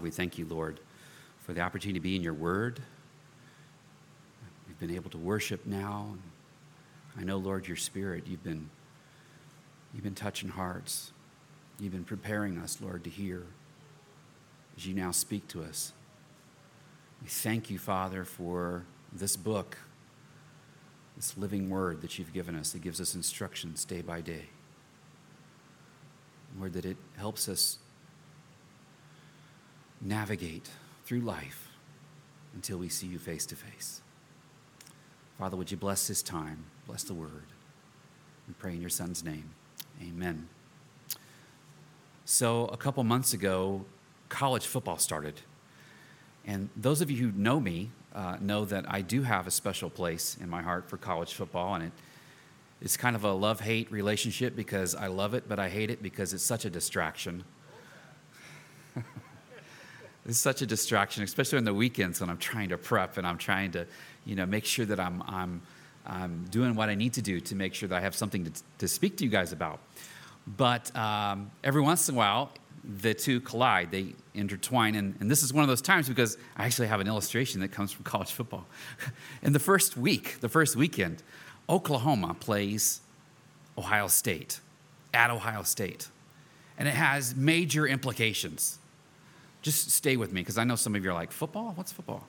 we thank you, Lord, for the opportunity to be in your word. We've been able to worship now. I know, Lord, your Spirit, you've been touching hearts. You've been preparing us, Lord, to hear as you now speak to us. We thank you, Father, for this book, this living word that you've given us that gives us instructions day by day. Lord, that it helps us navigate through life until we see you face to face. Father, would you bless this time? Bless the word. We pray in your Son's name. Amen. So a couple months ago, college football started. And those of you who know me know that I do have a special place in my heart for college football. And it's kind of a love-hate relationship because I love it, but I hate it because it's such a distraction. It's such a distraction, especially on the weekends when I'm trying to prep and I'm trying to, make sure that I'm doing what I need to do to make sure that I have something to speak to you guys about. But every once in a while, the two collide, they intertwine. And this is one of those times because I actually have an illustration that comes from college football. In the first weekend, Oklahoma plays Ohio State, at Ohio State. And it has major implications. Just stay with me because I know some of you are like, football? What's football?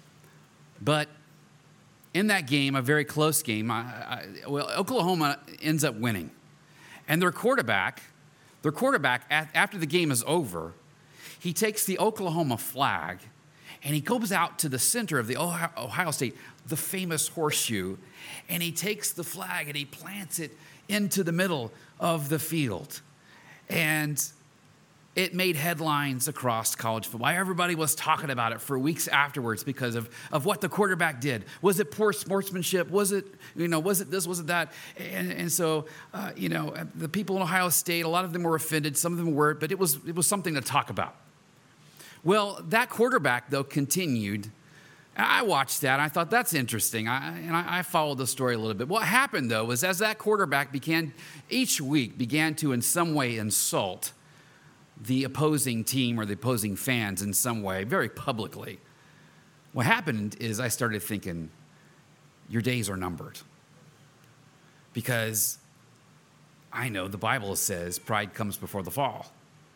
But in that game, a very close game, Oklahoma ends up winning. And their quarterback, after the game is over, he takes the Oklahoma flag and he goes out to the center of the Ohio State, the famous horseshoe, and he takes the flag and he plants it into the middle of the field. And it made headlines across college football. Everybody was talking about it for weeks afterwards because of what the quarterback did. Was it poor sportsmanship? Was it this? Was it that? And so, the people in Ohio State, a lot of them were offended. Some of them weren't, but it was something to talk about. Well, that quarterback, though, continued. I watched that. And I thought, that's interesting. I followed the story a little bit. What happened, though, was as that quarterback each week began to in some way insult the opposing team or the opposing fans in some way, very publicly. What happened is I started thinking, your days are numbered. Because I know the Bible says pride comes before the fall.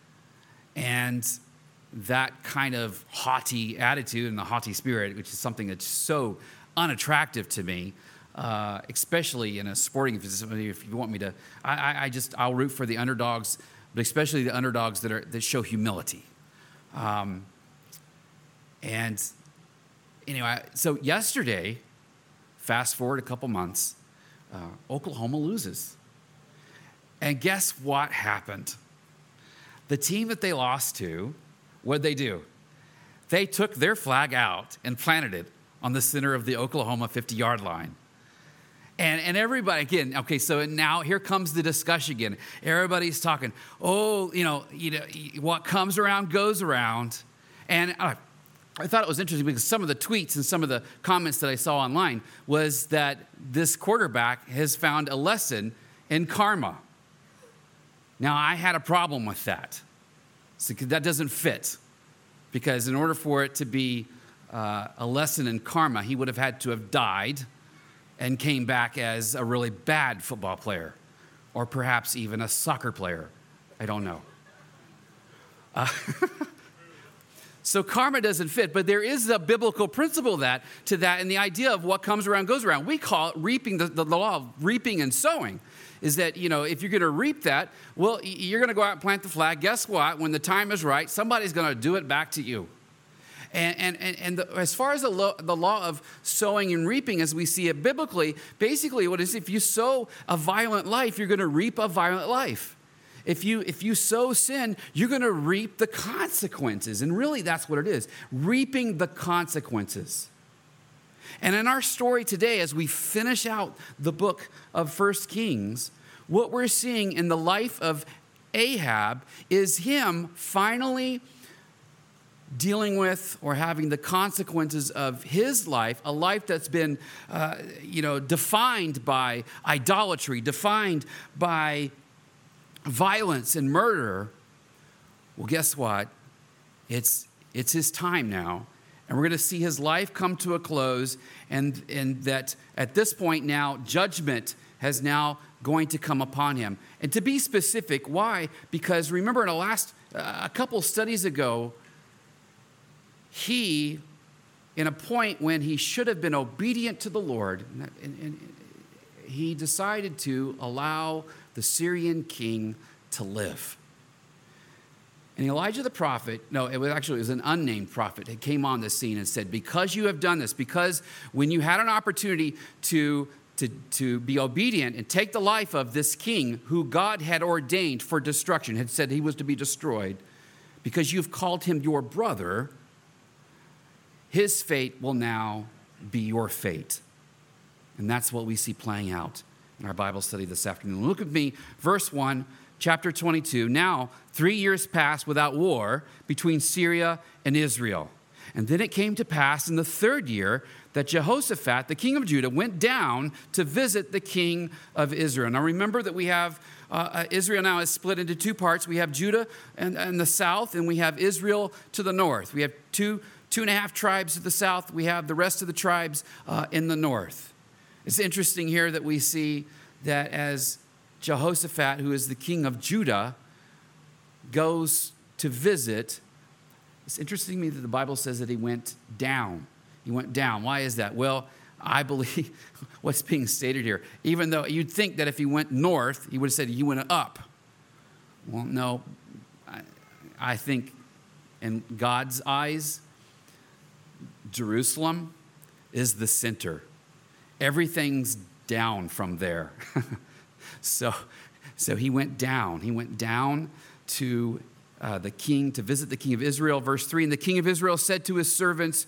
And that kind of haughty attitude and the haughty spirit, which is something that's so unattractive to me, especially in a sporting facility, if you want me to, I'll root for the underdogs, but especially the underdogs that show humility. And anyway, so yesterday, fast forward a couple months, Oklahoma loses. And guess what happened? The team that they lost to, what'd they do? They took their flag out and planted it on the center of the Oklahoma 50-yard line. And everybody, again, okay, so now here comes the discussion again. Everybody's talking, what comes around goes around. And I thought it was interesting because some of the tweets and some of the comments that I saw online was that this quarterback has found a lesson in karma. Now, I had a problem with that. So that doesn't fit. Because in order for it to be a lesson in karma, he would have had to have died and came back as a really bad football player, or perhaps even a soccer player. I don't know. So karma doesn't fit, but there is a biblical principle to that, and the idea of what comes around goes around. We call it reaping, the law of reaping and sowing, is that, if you're going to reap that, well, you're going to go out and plant the flag. Guess what? When the time is right, somebody's going to do it back to you. As far as the law of sowing and reaping, as we see it biblically, basically what is if you sow a violent life, you're going to reap a violent life. If you sow sin, you're going to reap the consequences. And really, that's what it is, reaping the consequences. And in our story today, as we finish out the book of 1 Kings, what we're seeing in the life of Ahab is him finally dealing with or having the consequences of his life, a life that's been, defined by idolatry, defined by violence and murder. Well, guess what? It's It's his time now. And we're going to see his life come to a close, and that at this point now, judgment has now going to come upon him. And to be specific, why? Because remember in the last, a couple studies ago, he, in a point when he should have been obedient to the Lord, and he decided to allow the Syrian king to live. And Elijah the prophet, it was an unnamed prophet, that came on the scene and said, because you have done this, because when you had an opportunity to be obedient and take the life of this king who God had ordained for destruction, had said he was to be destroyed, because you've called him your brother, his fate will now be your fate. And that's what we see playing out in our Bible study this afternoon. Look at me, verse 1. Chapter 22, now 3 years passed without war between Syria and Israel. And then it came to pass in the 3rd year that Jehoshaphat, the king of Judah, went down to visit the king of Israel. Now remember that we have, Israel now is split into 2 parts. We have Judah and the south, and we have Israel to the north. We have two and a half tribes to the south. We have the rest of the tribes in the north. It's interesting here that we see that as Jehoshaphat, who is the king of Judah, goes to visit. It's interesting to me that the Bible says that he went down. He went down. Why is that? Well, I believe what's being stated here, even though you'd think that if he went north, he would have said he went up. Well, no. I think in God's eyes, Jerusalem is the center. Everything's down from there. So he went down. He went down to the king to visit the king of Israel. Verse 3, and the king of Israel said to his servants,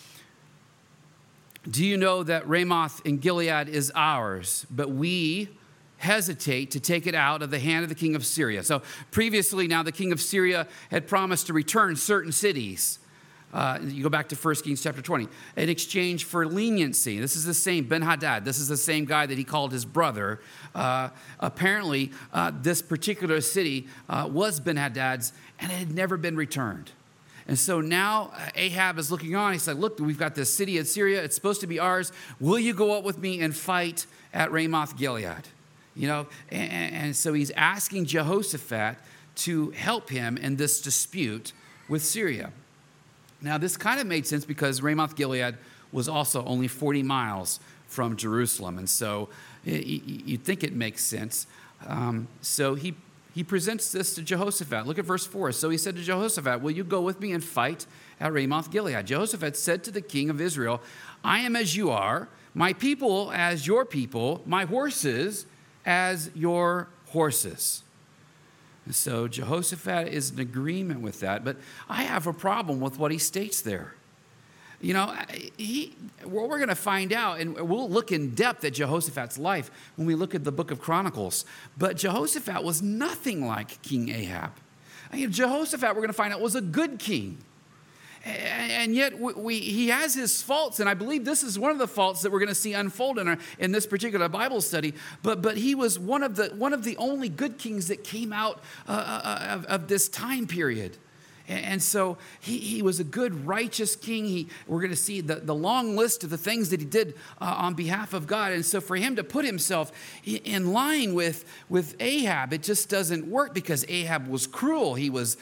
do you know that Ramoth in Gilead is ours, but we hesitate to take it out of the hand of the king of Syria? So previously now the king of Syria had promised to return certain cities. You go back to 1 Kings chapter 20. In exchange for leniency. This is the same Ben-Hadad. This is the same guy that he called his brother. Apparently, this particular city was Ben-Hadad's, and it had never been returned. And so now Ahab is looking on. He's like, look, we've got this city in Syria. It's supposed to be ours. Will you go up with me and fight at Ramoth Gilead? And so he's asking Jehoshaphat to help him in this dispute with Syria. Now, this kind of made sense because Ramoth Gilead was also only 40 miles from Jerusalem. And so you'd think it makes sense. So he presents this to Jehoshaphat. Look at verse 4. So he said to Jehoshaphat, will you go with me and fight at Ramoth Gilead? Jehoshaphat said to the king of Israel, I am as you are, my people as your people, my horses as your horses. And so Jehoshaphat is in agreement with that, but I have a problem with what he states there. What we're going to find out, and we'll look in depth at Jehoshaphat's life when we look at the book of Chronicles, but Jehoshaphat was nothing like King Ahab. Jehoshaphat, we're going to find out, was a good king. And yet he has his faults, and I believe this is one of the faults that we're going to see unfold in this particular Bible study. But he was one of the only good kings that came out of this time period. And so he was a good, righteous king. We're going to see the long list of the things that he did on behalf of God. And so for him to put himself in line with Ahab, it just doesn't work because Ahab was cruel. He was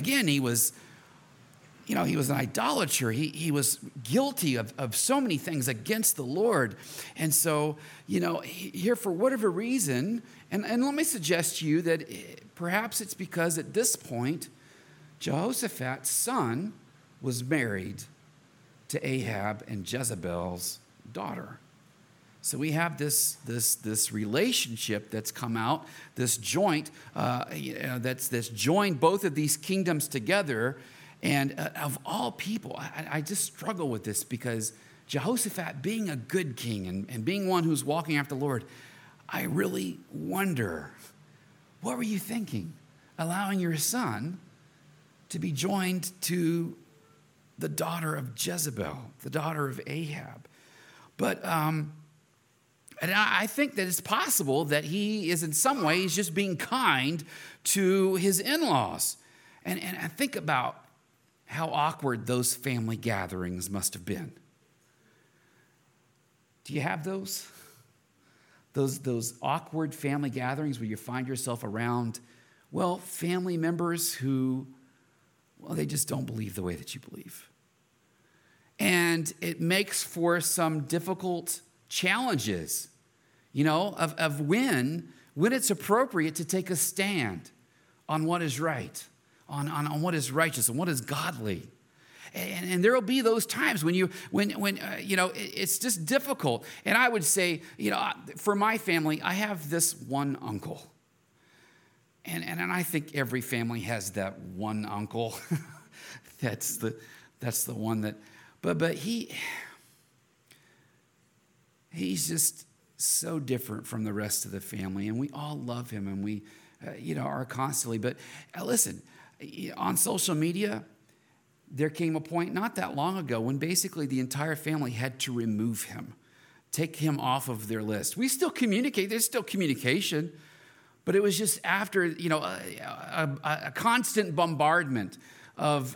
an idolater. He was guilty of so many things against the Lord. And so, here for whatever reason, and let me suggest to you that perhaps it's because at this point, Jehoshaphat's son was married to Ahab and Jezebel's daughter. So we have this relationship that's come out, this joint, that's joined both of these kingdoms together. And of all people, I just struggle with this because Jehoshaphat being a good king and being one who's walking after the Lord, I really wonder, what were you thinking? Allowing your son to be joined to the daughter of Jezebel, the daughter of Ahab. But and I think that it's possible that he is in some ways just being kind to his in-laws. And I think about how awkward those family gatherings must have been. Do you have those? Those awkward family gatherings where you find yourself around, well, family members who, well, they just don't believe the way that you believe. And it makes for some difficult challenges, of when it's appropriate to take a stand on what is right, on what is righteous and what is godly. And there will be those times when it's just difficult. And I would say, for my family, I have this one uncle. And I think every family has that one uncle. That's the one that, but he's just so different from the rest of the family. And we all love him and we, are constantly. But listen, on social media, there came a point not that long ago when basically the entire family had to remove him, take him off of their list. We still communicate. There's still communication. But it was just after, a constant bombardment of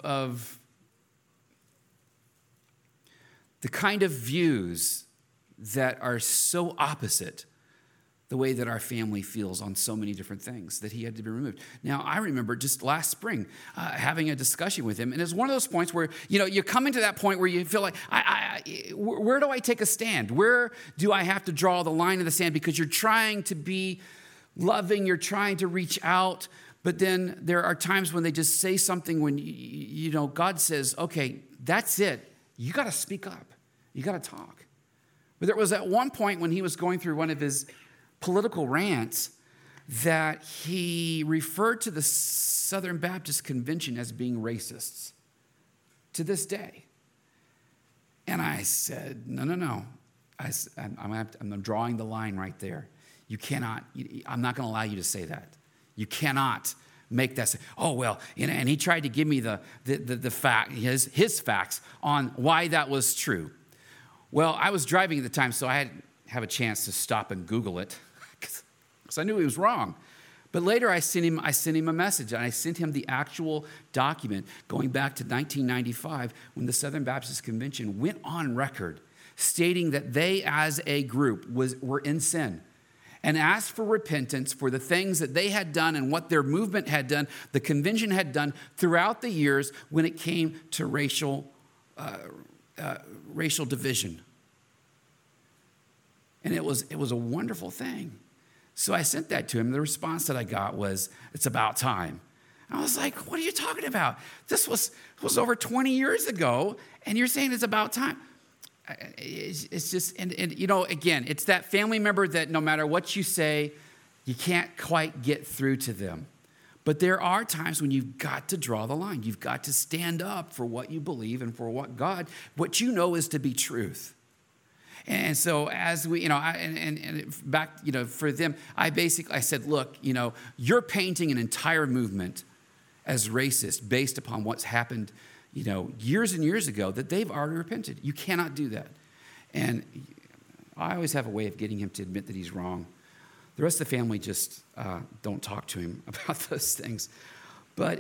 the kind of views that are so opposite the way that our family feels on so many different things, that he had to be removed. Now, I remember just last spring having a discussion with him, and it's one of those points where, you're coming to that point where you feel like, where do I take a stand? Where do I have to draw the line in the sand? Because you're trying to be loving, you're trying to reach out, but then there are times when they just say something when, God says, okay, that's it. You got to speak up. You got to talk. But there was at one point when he was going through one of his political rants that he referred to the Southern Baptist Convention as being racists to this day. And I said, no. I'm drawing the line right there. You cannot, I'm not going to allow you to say that. You cannot make that say, oh, well, and he tried to give me the fact, his facts on why that was true. Well, I was driving at the time, so I had have a chance to stop and Google it because I knew he was wrong. But later I sent him a message, and I sent him the actual document going back to 1995 when the Southern Baptist Convention went on record stating that they as a group were in sin and asked for repentance for the things that they had done and what their movement had done, the convention had done throughout the years when it came to racial division. And it was a wonderful thing. So I sent that to him. The response that I got was, "It's about time." I was like, "What are you talking about? This was over 20 years ago, and you're saying it's about time." It's just, and again, it's that family member that no matter what you say, you can't quite get through to them. But there are times when you've got to draw the line. You've got to stand up for what you believe and for what you know is to be truth. And so as we, back, for them, I said, look, you're painting an entire movement as racist based upon what's happened, years and years ago that they've already repented. You cannot do that. And I always have a way of getting him to admit that he's wrong. The rest of the family just don't talk to him about those things. But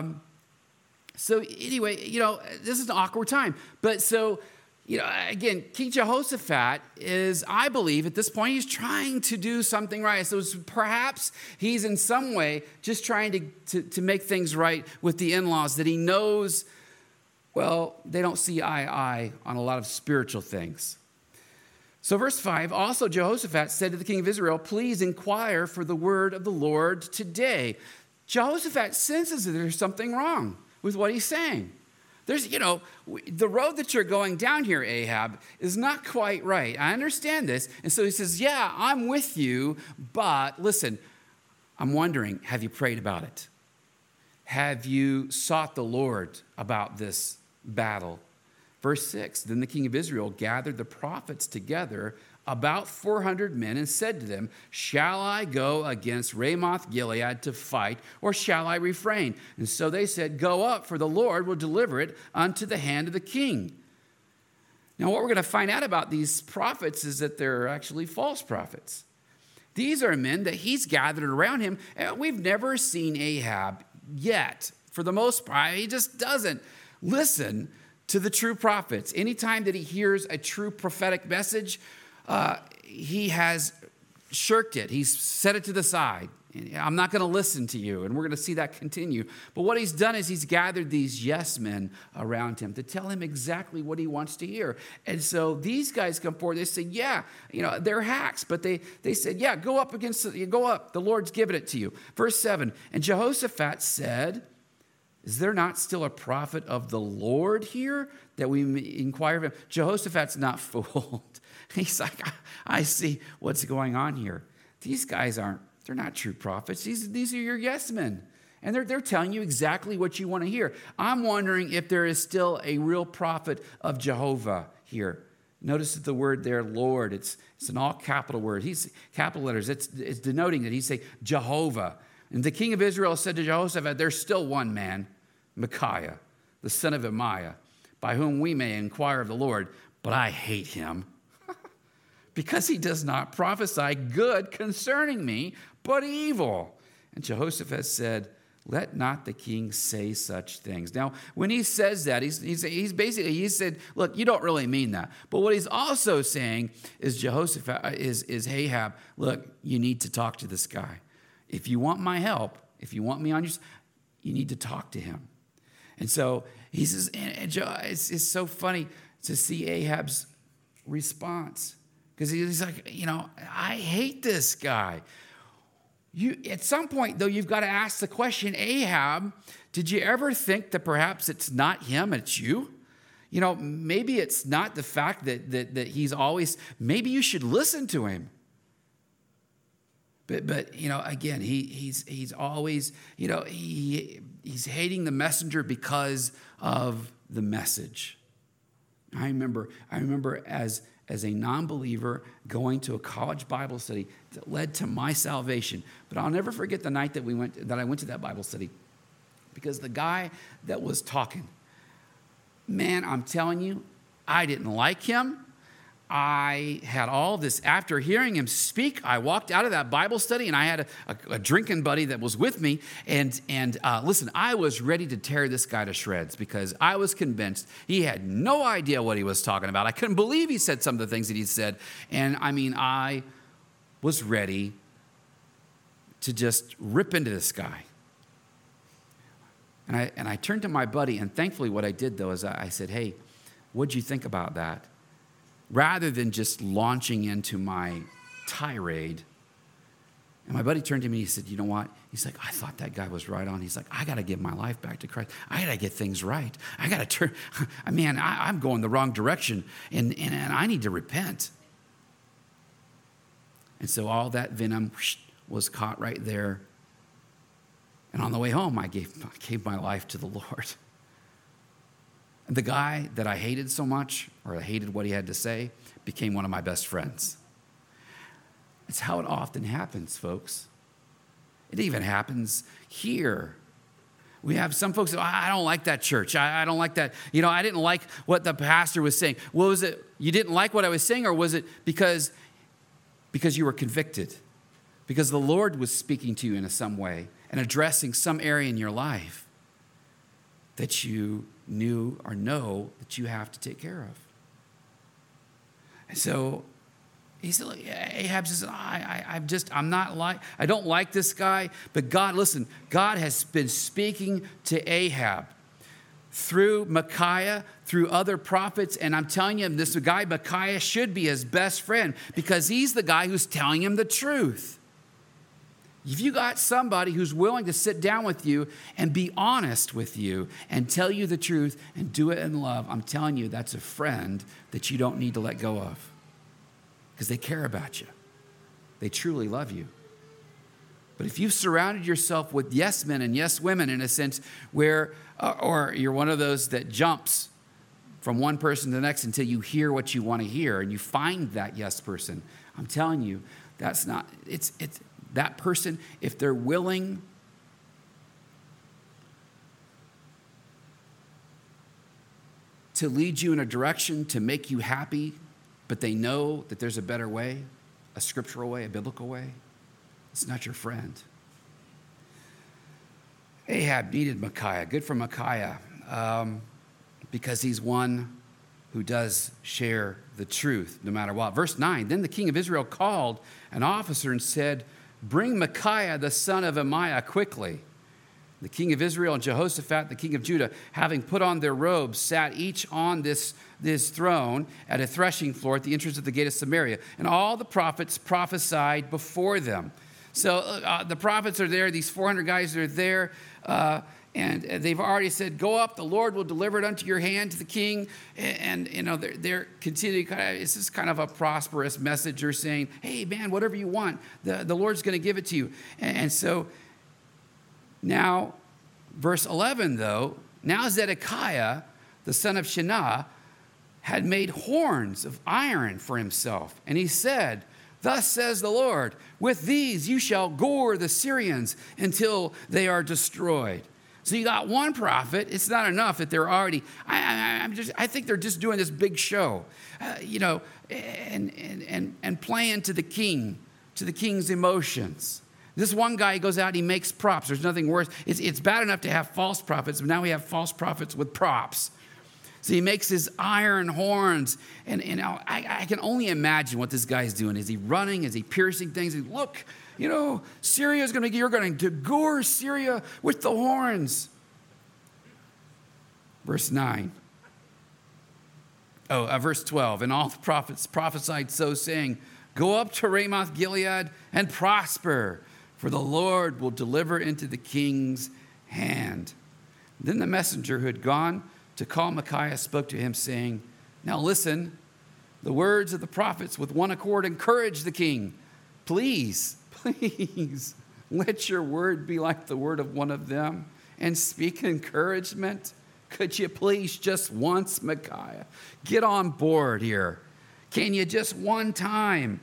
so anyway, this is an awkward time. But so, again, King Jehoshaphat is, I believe, at this point, he's trying to do something right. So perhaps he's in some way just trying to make things right with the in-laws that he knows, well, they don't see eye to eye on a lot of spiritual things. So verse 5, also Jehoshaphat said to the king of Israel, "Please inquire for the word of the Lord today." Jehoshaphat senses that there's something wrong with what he's saying. There's, the road that you're going down here, Ahab, is not quite right. I understand this. And so he says, yeah, I'm with you, but listen, I'm wondering, have you prayed about it? Have you sought the Lord about this battle? Verse 6, then the king of Israel gathered the prophets together, about 400 men, and said to them, "Shall I go against Ramoth Gilead to fight, or shall I refrain?" And so they said, "Go up, for the Lord will deliver it unto the hand of the king." Now, what we're going to find out about these prophets is that they're actually false prophets. These are men that he's gathered around him. We've never seen Ahab yet. For the most part, he just doesn't listen to the true prophets. Anytime that he hears a true prophetic message, he has shirked it. He's set it to the side. I'm not going to listen to you. And we're going to see that continue. But what he's done is he's gathered these yes men around him to tell him exactly what he wants to hear. And so these guys come forward. They say, yeah, they're hacks. But they said, yeah, go up. The Lord's given it to you. Verse 7, and Jehoshaphat said, is there not still a prophet of the Lord here that we may inquire of him? Jehoshaphat's not fooled. He's like, I see what's going on here. These guys they're not true prophets. These are your yes men. And they're telling you exactly what you want to hear. I'm wondering if there is still a real prophet of Jehovah here. Notice that the word there, Lord, it's an all capital word. He's capital letters. It's denoting that he's saying Jehovah. And the king of Israel said to Jehoshaphat, there's still one man, Micaiah, the son of Amiah, by whom we may inquire of the Lord, but I hate him because he does not prophesy good concerning me, but evil. And Jehoshaphat said, let not the king say such things. Now, when he says that, he said, look, you don't really mean that. But what he's also saying is Jehoshaphat is Ahab, look, you need to talk to this guy. If you want my help, if you want me on your side, you need to talk to him. And so he says, it's so funny to see Ahab's response. Because he's like, I hate this guy. At some point, though, you've got to ask the question, Ahab, did you ever think that perhaps it's not him, it's you? Maybe it's not the fact that he's always, maybe you should listen to him. But again, he's always, he's hating the messenger because of the message. I remember as a non-believer going to a college Bible study that led to my salvation. But I'll never forget the night that I went to that Bible study, because the guy that was talking, man, I'm telling you, I didn't like him. I had all this, after hearing him speak, I walked out of that Bible study and I had a drinking buddy that was with me. And listen, I was ready to tear this guy to shreds because I was convinced he had no idea what he was talking about. I couldn't believe he said some of the things that he said. And I was ready to just rip into this guy. And I turned to my buddy, and thankfully what I did though is I said, hey, what'd you think about that? Rather than just launching into my tirade. And my buddy turned to me and he said, you know what? He's like, I thought that guy was right on. He's like, I got to give my life back to Christ. I got to get things right. I got to turn. I'm going the wrong direction, and I need to repent. And so all that venom was caught right there. And on the way home, I gave my life to the Lord. And the guy that I hated so much, or I hated what he had to say, became one of my best friends. It's how it often happens, folks. It even happens here. We have some folks that, I don't like that church. I don't like that. I didn't like what the pastor was saying. Well, was it you didn't like what I was saying, or was it because you were convicted? Because the Lord was speaking to you in some way and addressing some area in your life that you knew or know that you have to take care of. And so he said, Ahab says, I don't like this guy. But God, listen, God has been speaking to Ahab through Micaiah, through other prophets. And I'm telling you, this guy, Micaiah, should be his best friend because he's the guy who's telling him the truth. If you got somebody who's willing to sit down with you and be honest with you and tell you the truth and do it in love, I'm telling you, that's a friend that you don't need to let go of because they care about you. They truly love you. But if you've surrounded yourself with yes men and yes women in a sense where, or you're one of those that jumps from one person to the next until you hear what you want to hear and you find that yes person, I'm telling you, that's not, it's that person, if they're willing to lead you in a direction to make you happy, but they know that there's a better way, a scriptural way, a biblical way, it's not your friend. Ahab needed Micaiah. Good for Micaiah. because he's one who does share the truth no matter what. Verse 9, then the king of Israel called an officer and said, bring Micaiah the son of Amiah quickly. The king of Israel and Jehoshaphat, the king of Judah, having put on their robes, sat each on this throne at a threshing floor at the entrance of the gate of Samaria. And all the prophets prophesied before them. So the prophets are there. These 400 guys are there. And they've already said, go up, the Lord will deliver it unto your hand to the king. And you know, they're continuing, this is kind of a prosperous messenger saying, hey, man, whatever you want, the Lord's going to give it to you. And so now, verse 11, though, now Zedekiah, the son of Shenah, had made horns of iron for himself. And he said, thus says the Lord, with these you shall gore the Syrians until they are destroyed. So you got one prophet. It's not enough that they're already, I think they're just doing this big show, and playing to the king's emotions. This one guy goes out, he makes props. There's nothing worse. It's bad enough to have false prophets, but now we have false prophets with props. So he makes his iron horns, and I can only imagine what this guy's doing. Is he running? Is he piercing things? Look, Syria is you're going to gore Syria with the horns. Verse 9. Verse 12. And all the prophets prophesied so, saying, go up to Ramoth Gilead and prosper, for the Lord will deliver into the king's hand. Then the messenger who had gone to call Micaiah spoke to him, saying, now listen, the words of the prophets with one accord encourage the king. Please, let your word be like the word of one of them and speak encouragement. Could you please just once, Micaiah, get on board here? Can you just one time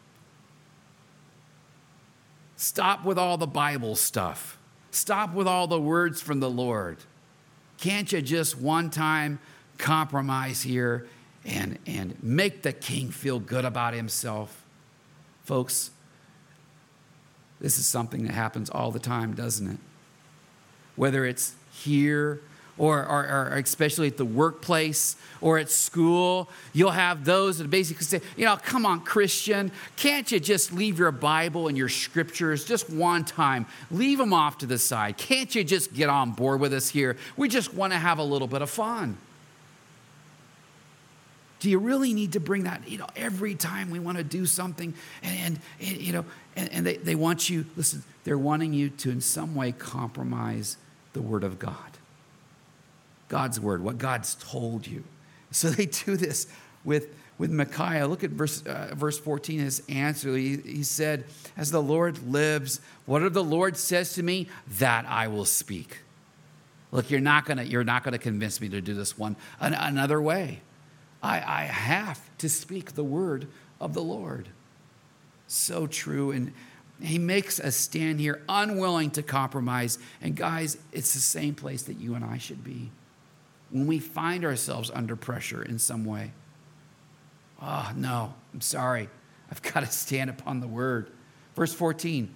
stop with all the Bible stuff? Stop with all the words from the Lord. Can't you just one time compromise here and make the king feel good about himself? Folks, this is something that happens all the time, doesn't it? Whether it's here or especially at the workplace or at school, you'll have those that basically say, come on, Christian, can't you just leave your Bible and your scriptures just one time? Leave them off to the side. Can't you just get on board with us here? We just want to have a little bit of fun. Do you really need to bring that, every time we want to do something and they want you, listen, they're wanting you to in some way compromise the word of God. God's word, what God's told you. So they do this with Micaiah. Look at verse 14, his answer. He said, as the Lord lives, whatever the Lord says to me, that I will speak. Look, you're not gonna convince me to do this another way. I have to speak the word of the Lord. So true. And he makes a stand here, unwilling to compromise. And guys, it's the same place that you and I should be. When we find ourselves under pressure in some way. Oh, no, I'm sorry. I've got to stand upon the word. Verse 15.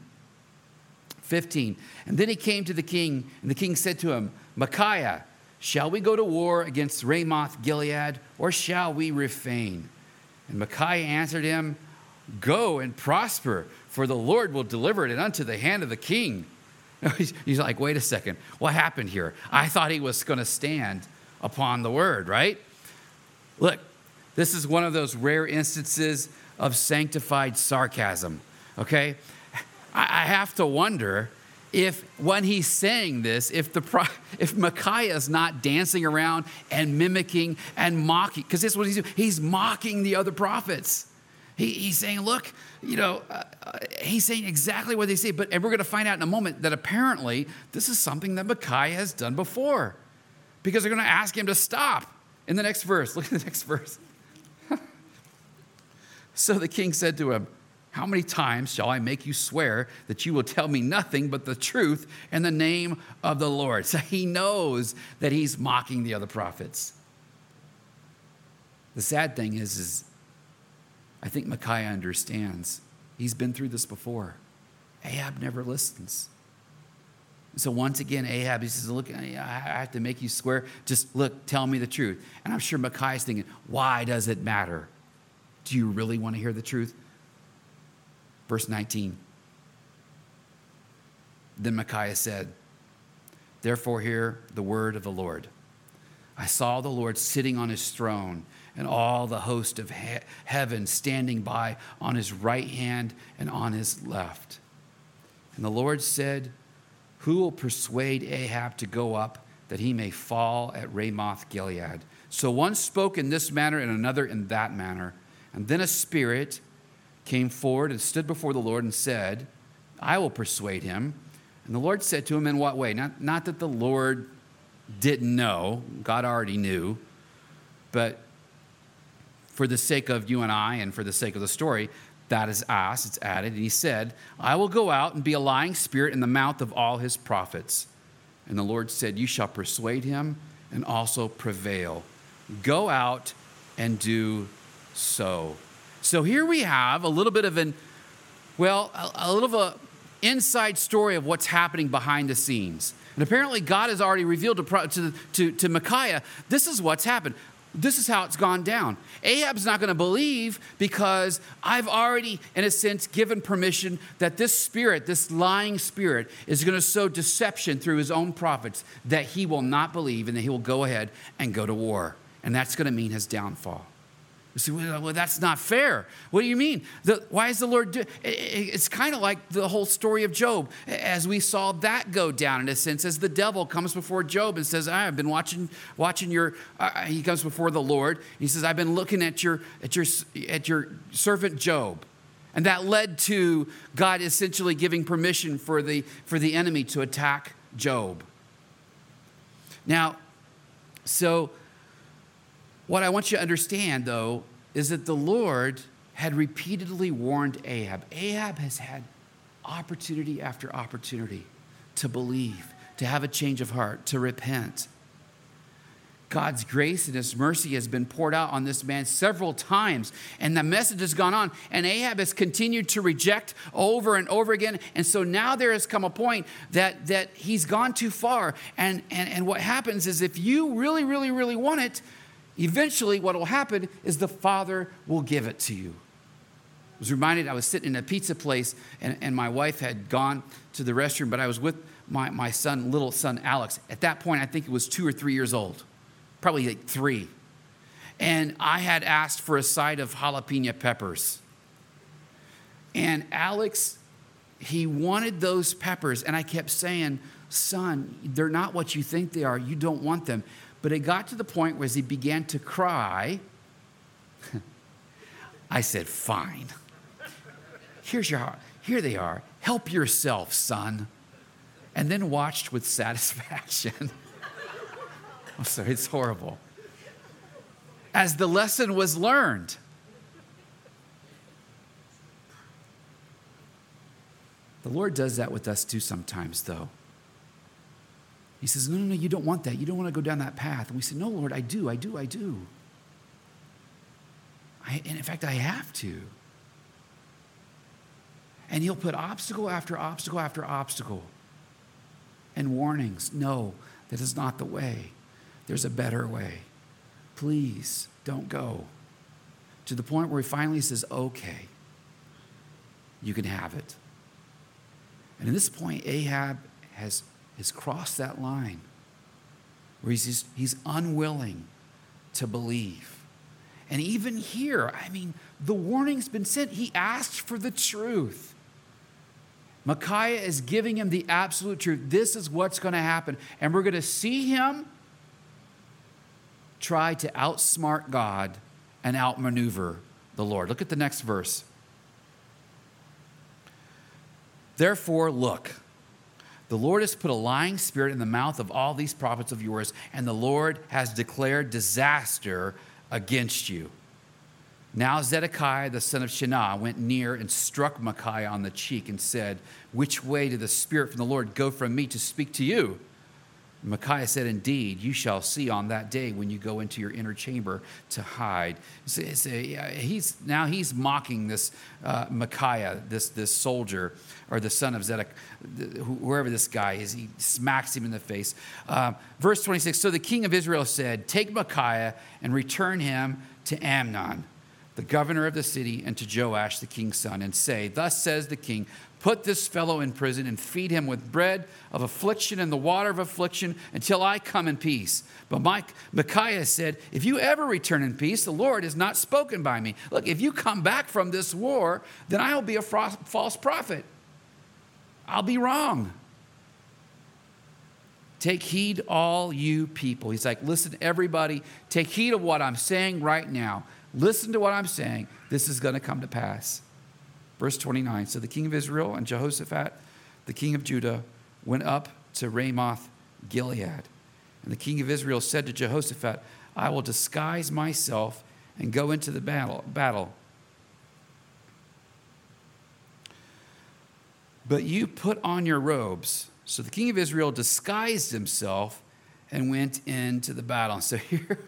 And then he came to the king, and the king said to him, Micaiah, shall we go to war against Ramoth Gilead, or shall we refrain? And Micaiah answered him, go and prosper, for the Lord will deliver it unto the hand of the king. He's like, wait a second, what happened here? I thought he was going to stand upon the word, right? Look, this is one of those rare instances of sanctified sarcasm, okay? I have to wonder if when he's saying this, if Micaiah is not dancing around and mimicking and mocking, because this is what he's doing. He's mocking the other prophets. He's saying, look, he's saying exactly what they say, and we're going to find out in a moment that apparently this is something that Micaiah has done before, because they're going to ask him to stop in the next verse. Look at the next verse. So the king said to him, how many times shall I make you swear that you will tell me nothing but the truth in the name of the Lord? So he knows that he's mocking the other prophets. The sad thing is I think Micaiah understands. He's been through this before. Ahab never listens. So once again, Ahab, he says, look, I have to make you swear. Just look, tell me the truth. And I'm sure Micaiah's thinking, why does it matter? Do you really want to hear the truth? Verse 19. Then Micaiah said, therefore hear the word of the Lord. I saw the Lord sitting on his throne and all the host of heaven standing by on his right hand and on his left. And the Lord said, who will persuade Ahab to go up that he may fall at Ramoth Gilead? So one spoke in this manner and another in that manner. And then a spirit came forward and stood before the Lord and said, I will persuade him. And the Lord said to him, in what way? Not that the Lord didn't know. God already knew. But for the sake of you and I and for the sake of the story, that is asked, it's added. And he said, I will go out and be a lying spirit in the mouth of all his prophets. And the Lord said, you shall persuade him and also prevail. Go out and do so. So here we have a little bit of a little of an inside story of what's happening behind the scenes. And apparently God has already revealed to Micaiah, this is what's happened. This is how it's gone down. Ahab's not going to believe because I've already, in a sense, given permission that this spirit, this lying spirit, is going to sow deception through his own prophets that he will not believe and that he will go ahead and go to war. And that's going to mean his downfall. You see, well, that's not fair. What do you mean? Why is the Lord do? It's kind of like the whole story of Job, as we saw that go down in a sense, as the devil comes before Job and says, I've been watching your. He comes before the Lord. He says, I've been looking at your servant Job, and that led to God essentially giving permission for the enemy to attack Job. Now, so. What I want you to understand, though, is that the Lord had repeatedly warned Ahab. Ahab has had opportunity after opportunity to believe, to have a change of heart, to repent. God's grace and his mercy has been poured out on this man several times, and the message has gone on, and Ahab has continued to reject over and over again. And so now there has come a point that he's gone too far. And what happens is if you really, really, really want it, eventually, what will happen is the Father will give it to you. I was reminded, I was sitting in a pizza place, and my wife had gone to the restroom, but I was with my little son, Alex. At that point, I think he was 2 or 3 years old, probably like 3. And I had asked for a side of jalapeno peppers. And Alex, he wanted those peppers, and I kept saying, son, they're not what you think they are. You don't want them. But it got to the point where as he began to cry, I said, fine. Here they are. Help yourself, son. And then watched with satisfaction. I'm sorry, it's horrible. As the lesson was learned. The Lord does that with us too sometimes, though. He says, no, you don't want that. You don't want to go down that path. And we say, no, Lord, I do. And in fact, I have to. And he'll put obstacle after obstacle after obstacle and warnings. No, that is not the way. There's a better way. Please don't go. To the point where he finally says, okay, you can have it. And at this point, Ahab has crossed that line where he's unwilling to believe. And even here, the warning's been sent. He asked for the truth. Micaiah is giving him the absolute truth. This is what's going to happen. And we're going to see him try to outsmart God and outmaneuver the Lord. Look at the next verse. Therefore, look. The Lord has put a lying spirit in the mouth of all these prophets of yours, and the Lord has declared disaster against you. Now Zedekiah, the son of Chenaanah, went near and struck Micaiah on the cheek and said, which way did the Spirit from the Lord go from me to speak to you? Micaiah said, indeed, you shall see on that day when you go into your inner chamber to hide. He's mocking this Micaiah, this soldier, or the son of Zedek, whoever this guy is. He smacks him in the face. Verse 26, so the king of Israel said, take Micaiah and return him to Amnon, the governor of the city, and to Joash, the king's son, and say, thus says the king, put this fellow in prison and feed him with bread of affliction and the water of affliction until I come in peace. But Micaiah said, if you ever return in peace, the Lord has not spoken by me. Look, if you come back from this war, then I will be a false prophet. I'll be wrong. Take heed, all you people. He's like, listen, everybody, take heed of what I'm saying right now. Listen to what I'm saying. This is going to come to pass. Verse 29, so the king of Israel and Jehoshaphat, the king of Judah, went up to Ramoth Gilead. And the king of Israel said to Jehoshaphat, I will disguise myself and go into the battle. But you put on your robes. So the king of Israel disguised himself and went into the battle. So here,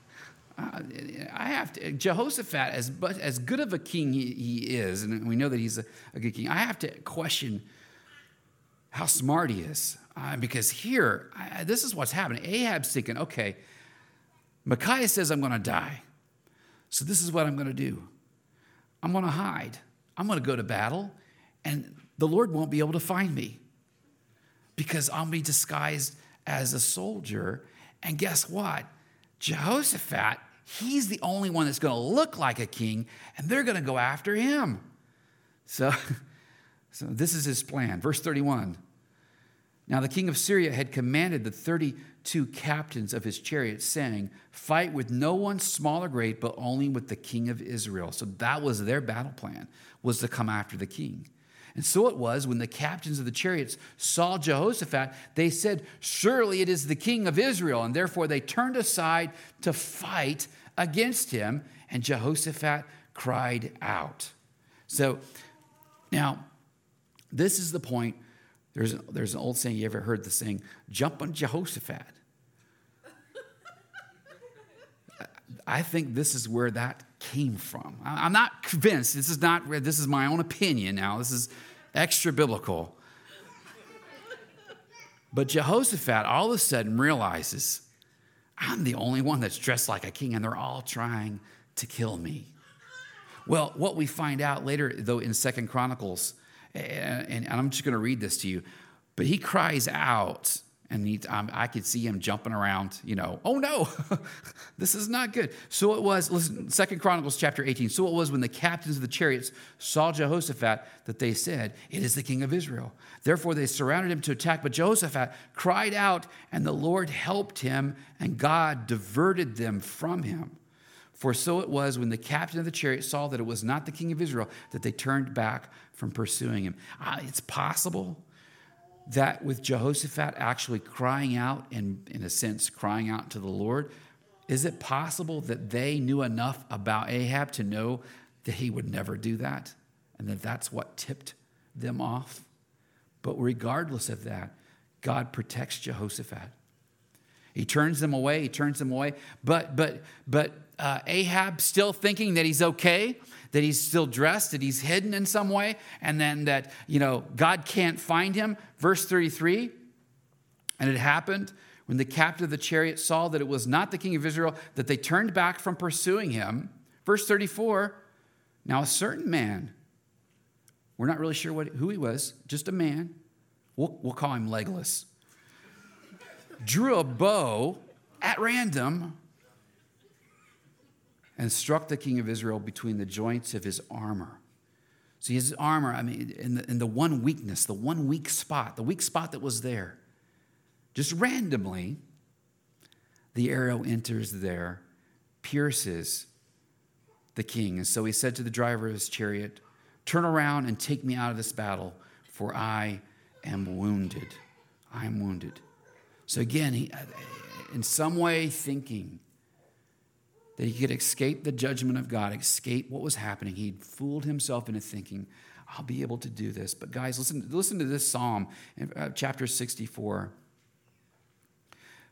Jehoshaphat, as good of a king he is, and we know that he's a good king, I have to question how smart he is. Because here, this is what's happening. Ahab's thinking, okay, Micaiah says I'm going to die. So this is what I'm going to do. I'm going to hide. I'm going to go to battle, and the Lord won't be able to find me because I'll be disguised as a soldier. And guess what? Jehoshaphat, he's the only one that's going to look like a king, and they're going to go after him. So this is his plan. Verse 31. Now the king of Syria had commanded the 32 captains of his chariots, saying, fight with no one small or great, but only with the king of Israel. So that was their battle plan, was to come after the king. And so it was when the captains of the chariots saw Jehoshaphat, they said, surely it is the king of Israel. And therefore they turned aside to fight against him. And Jehoshaphat cried out. So now this is the point. There's an old saying, you ever heard the saying, jump on Jehoshaphat? I think this is where that came from. I'm not convinced. This is my own opinion now. This is extra biblical. But Jehoshaphat all of a sudden realizes, I'm the only one that's dressed like a king, and they're all trying to kill me. Well, what we find out later, though, in 2 Chronicles, and I'm just going to read this to you, but he cries out, and I could see him jumping around, oh no, this is not good. So it was, listen, 2 Chronicles chapter 18, so it was when the captains of the chariots saw Jehoshaphat that they said, it is the king of Israel. Therefore they surrounded him to attack, but Jehoshaphat cried out, and the Lord helped him, and God diverted them from him. For so it was when the captain of the chariot saw that it was not the king of Israel that they turned back from pursuing him. It's possible that with Jehoshaphat actually crying out, and in a sense crying out to the Lord, is it possible that they knew enough about Ahab to know that he would never do that, and that that's what tipped them off? But regardless of that, God protects Jehoshaphat. He turns them away. But Ahab still thinking that he's okay, that he's still dressed, that he's hidden in some way, and then that, God can't find him. Verse 33, and it happened when the captain of the chariot saw that it was not the king of Israel, that they turned back from pursuing him. Verse 34, now a certain man, we're not really sure who he was, just a man, we'll call him Legolas, drew a bow at random and struck the king of Israel between the joints of his armor. See, his armor, in the one weakness, the one weak spot that was there, just randomly, the arrow enters there, pierces the king. And so he said to the driver of his chariot, turn around and take me out of this battle, for I am wounded. I am wounded. So again, he, in some way thinking that he could escape the judgment of God, escape what was happening, he'd fooled himself into thinking, I'll be able to do this. But guys, listen to this psalm in chapter 64.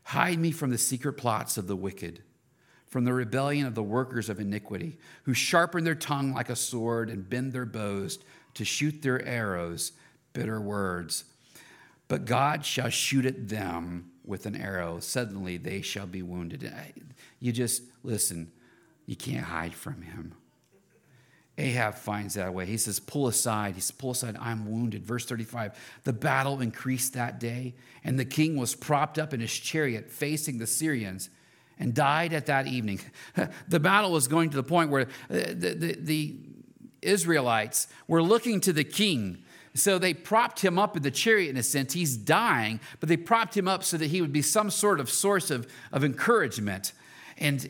Hide me from the secret plots of the wicked, from the rebellion of the workers of iniquity, who sharpen their tongue like a sword and bend their bows to shoot their arrows, bitter words. But God shall shoot at them with an arrow. Suddenly they shall be wounded. You just, listen, you can't hide from him. Ahab finds that way. He says, pull aside. He says, pull aside, I'm wounded. Verse 35, the battle increased that day, and the king was propped up in his chariot facing the Syrians and died at that evening. The battle was going to the point where the Israelites were looking to the king. So they propped him up in the chariot in a sense. He's dying, but they propped him up so that he would be some sort of source of encouragement. And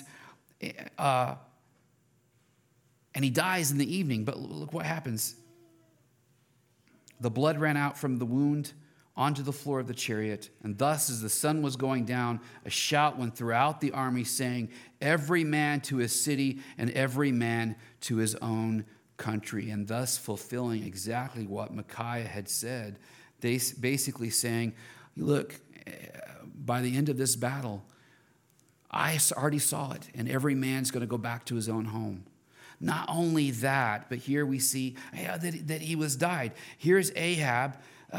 he dies in the evening. But look what happens. The blood ran out from the wound onto the floor of the chariot. And thus, as the sun was going down, a shout went throughout the army saying, every man to his city and every man to his own country. And thus fulfilling exactly what Micaiah had said. They basically saying, look, by the end of this battle, I already saw it. And every man's going to go back to his own home. Not only that, but here we see that he was died. Here's Ahab,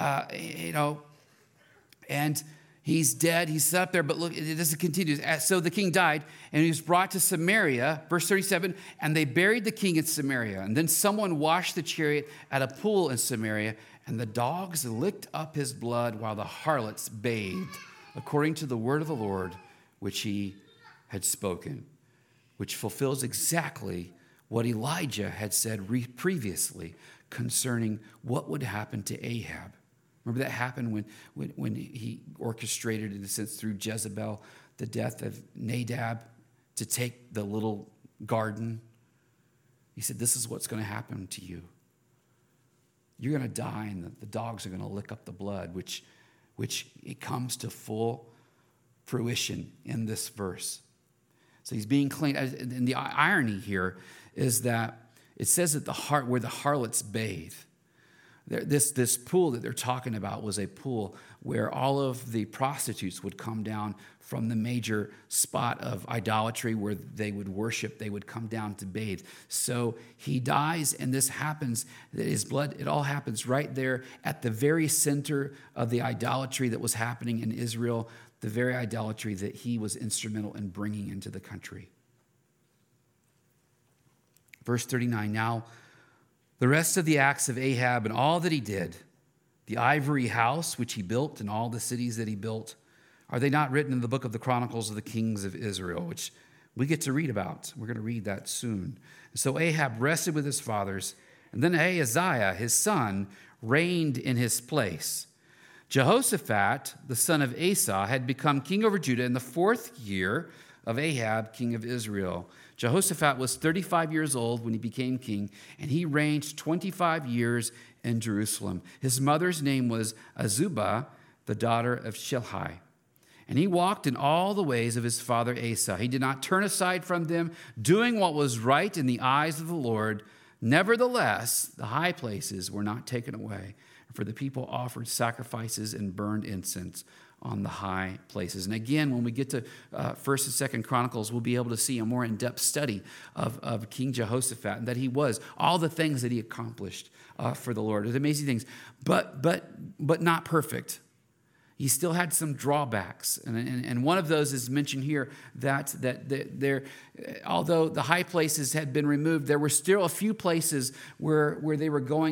and he's dead. He's set up there, but look, it doesn't continue. So the king died, and he was brought to Samaria, verse 37, and they buried the king in Samaria. And then someone washed the chariot at a pool in Samaria, and the dogs licked up his blood while the harlots bathed, according to the word of the Lord, which he had spoken, which fulfills exactly what Elijah had said previously concerning what would happen to Ahab. Remember that happened when he orchestrated, in a sense, through Jezebel, the death of Nadab to take the little garden. He said, this is what's going to happen to you. You're going to die, and the dogs are going to lick up the blood, which it comes to full fruition in this verse. So he's being clean. And the irony here is that it says that where the harlots bathe. This pool that they're talking about was a pool where all of the prostitutes would come down from the major spot of idolatry where they would worship. They would come down to bathe. So he dies, and this happens, his blood, it all happens right there at the very center of the idolatry that was happening in Israel, the very idolatry that he was instrumental in bringing into the country. Verse 39, now the rest of the acts of Ahab and all that he did, the ivory house which he built and all the cities that he built, are they not written in the book of the Chronicles of the Kings of Israel, which we get to read about? We're going to read that soon. So Ahab rested with his fathers, and then Ahaziah, his son, reigned in his place. Jehoshaphat, the son of Asa, had become king over Judah in the 4th year of Ahab, king of Israel. Jehoshaphat was 35 years old when he became king, and he reigned 25 years in Jerusalem. His mother's name was Azubah, the daughter of Shilhi. And he walked in all the ways of his father Asa. He did not turn aside from them, doing what was right in the eyes of the Lord. Nevertheless, the high places were not taken away, for the people offered sacrifices and burned incense on the high places. And again, when we get to 1st and 2nd Chronicles, we'll be able to see a more in-depth study of King Jehoshaphat, and that he was, all the things that he accomplished for the Lord. It was amazing things, but not perfect. He still had some drawbacks, and one of those is mentioned here, that there, although the high places had been removed, there were still a few places where they were going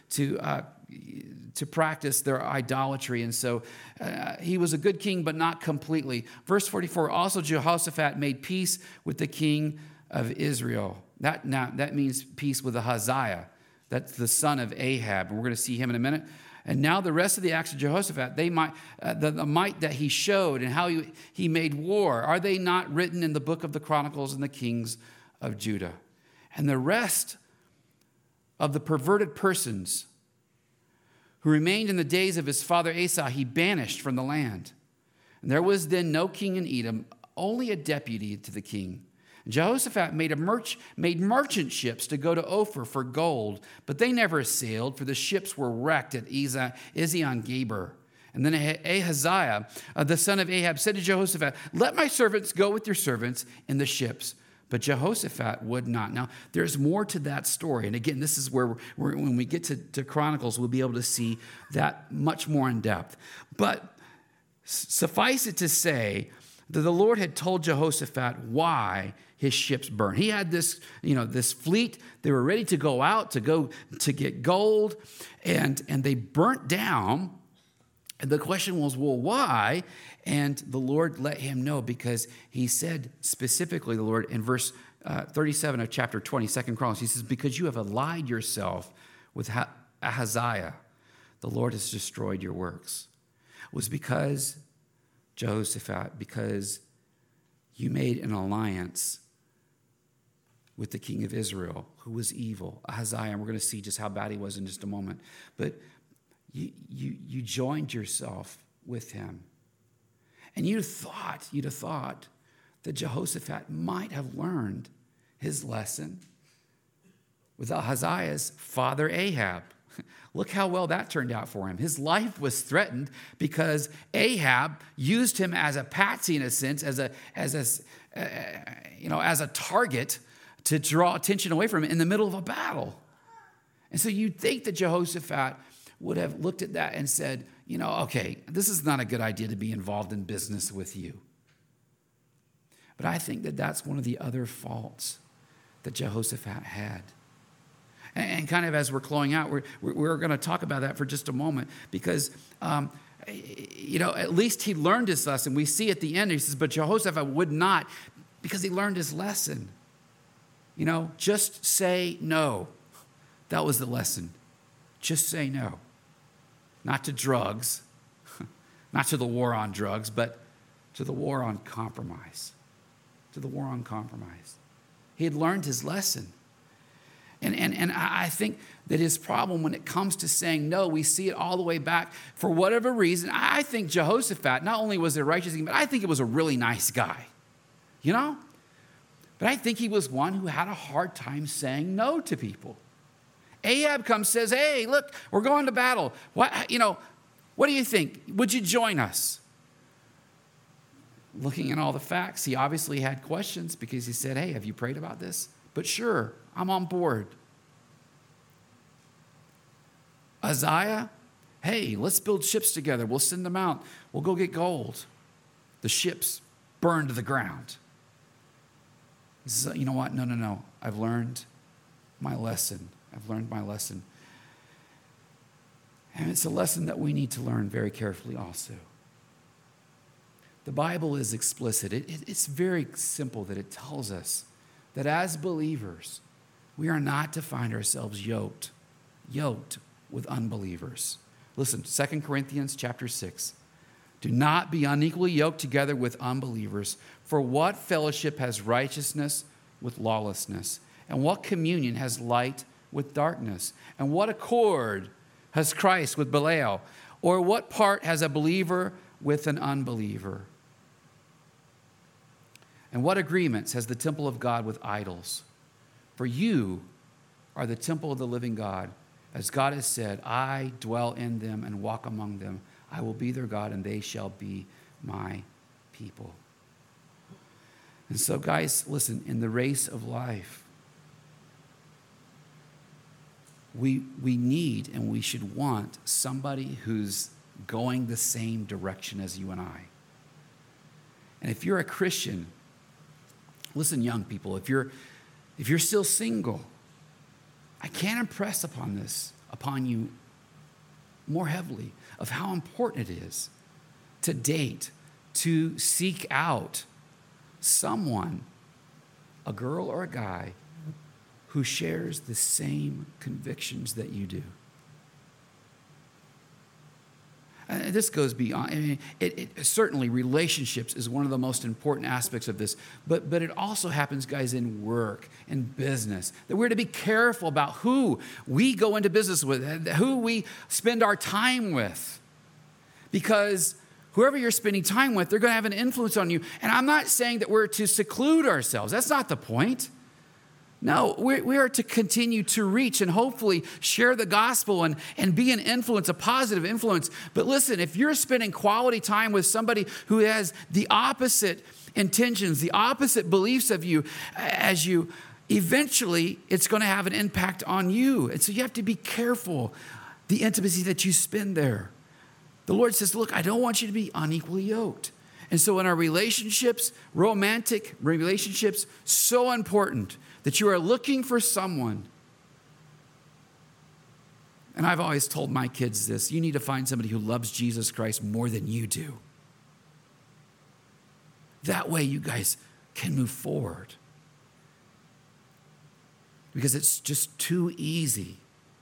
to practice their idolatry. And so he was a good king, but not completely. Verse 44, also Jehoshaphat made peace with the king of Israel. That means peace with Ahaziah. That's the son of Ahab. And we're going to see him in a minute. And now the rest of the acts of Jehoshaphat, the might that he showed and how he made war, are they not written in the book of the Chronicles and the Kings of Judah? And the rest of the perverted persons who remained in the days of his father Asa, he banished from the land. And there was then no king in Edom, only a deputy to the king. And Jehoshaphat made merchant ships to go to Ophir for gold, but they never sailed, for the ships were wrecked at Ezion Geber. And then Ahaziah, the son of Ahab, said to Jehoshaphat, let my servants go with your servants in the ships. But Jehoshaphat would not. Now, there's more to that story. And again, this is where when we get to Chronicles, we'll be able to see that much more in depth. But suffice it to say that the Lord had told Jehoshaphat why his ships burned. He had this fleet. They were ready to go out to get gold, and they burnt down. And the question was, well, why? And the Lord let him know, because he said specifically, the Lord, in verse 37 of chapter 20, 2 Chronicles, he says, because you have allied yourself with Ahaziah, the Lord has destroyed your works. It was because, Jehoshaphat, because you made an alliance with the king of Israel, who was evil, Ahaziah. And we're going to see just how bad he was in just a moment. But you joined yourself with him. And you'd have thought that Jehoshaphat might have learned his lesson with Ahaziah's father Ahab. Look how well that turned out for him. His life was threatened because Ahab used him as a patsy, in a sense, as a target to draw attention away from him in the middle of a battle. And so you'd think that Jehoshaphat would have looked at that and said, okay, this is not a good idea to be involved in business with you. But I think that that's one of the other faults that Jehoshaphat had. And kind of as we're closing out, we're going to talk about that for just a moment, because, at least he learned his lesson. We see at the end, he says, but Jehoshaphat would not, because he learned his lesson. Just say no. That was the lesson. Just say no. Not to drugs, not to the war on drugs, but to the war on compromise. To the war on compromise. He had learned his lesson. And I think that his problem when it comes to saying no, we see it all the way back. For whatever reason, I think Jehoshaphat, not only was a righteous king, but I think it was a really nice guy. But I think he was one who had a hard time saying no to people. Ahab comes, says, hey, look, we're going to battle. What do you think? Would you join us? Looking at all the facts, he obviously had questions, because he said, hey, have you prayed about this? But sure, I'm on board. Ahaziah, hey, let's build ships together. We'll send them out. We'll go get gold. The ships burned to the ground. He says, you know what? No. I've learned my lesson. And it's a lesson that we need to learn very carefully also. The Bible is explicit. It's very simple that it tells us that as believers, we are not to find ourselves yoked with unbelievers. Listen, 2 Corinthians chapter 6. Do not be unequally yoked together with unbelievers. For what fellowship has righteousness with lawlessness? And what communion has light with darkness? And what accord has Christ with Belial? Or what part has a believer with an unbeliever? And what agreements has the temple of God with idols? For you are the temple of the living God. As God has said, I dwell in them and walk among them. I will be their God, and they shall be my people. And so, guys, listen, in the race of life, we need and we should want somebody who's going the same direction as you and I. And if you're a Christian, listen, young people, if you're still single, I can't impress upon you more heavily of how important it is to date, to seek out someone, a girl or a guy, who shares the same convictions that you do. And this goes beyond. I mean, it certainly relationships is one of the most important aspects of this. But it also happens, guys, in work, in business, that we're to be careful about who we go into business with, who we spend our time with. Because whoever you're spending time with, they're going to have an influence on you. And I'm not saying that we're to seclude ourselves. That's not the point. No, we are to continue to reach and hopefully share the gospel and be an influence, a positive influence. But listen, if you're spending quality time with somebody who has the opposite intentions, the opposite beliefs of you, as you, eventually it's going to have an impact on you. And so you have to be careful the intimacy that you spend there. The Lord says, look, I don't want you to be unequally yoked. And so in our relationships, romantic relationships, so important that you are looking for someone. And I've always told my kids this, you need to find somebody who loves Jesus Christ more than you do. That way you guys can move forward. Because it's just too easy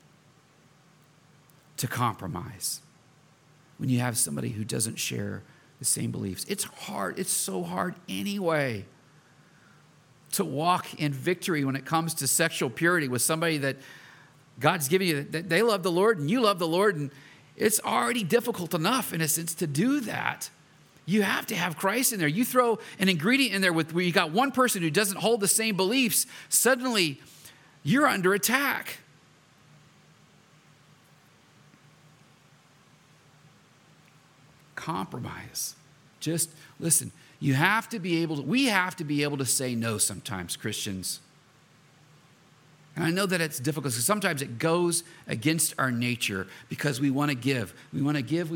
to compromise when you have somebody who doesn't share the same beliefs. It's hard. It's so hard anyway to walk in victory when it comes to sexual purity with somebody that God's giving you, that they love the Lord and you love the Lord. And it's already difficult enough, in a sense, to do that. You have to have Christ in there. You throw an ingredient in there where you got one person who doesn't hold the same beliefs, suddenly you're under attack. Compromise. Just listen, we have to be able to say no sometimes, Christians. And I know that it's difficult because sometimes it goes against our nature because we want to give. We want to give.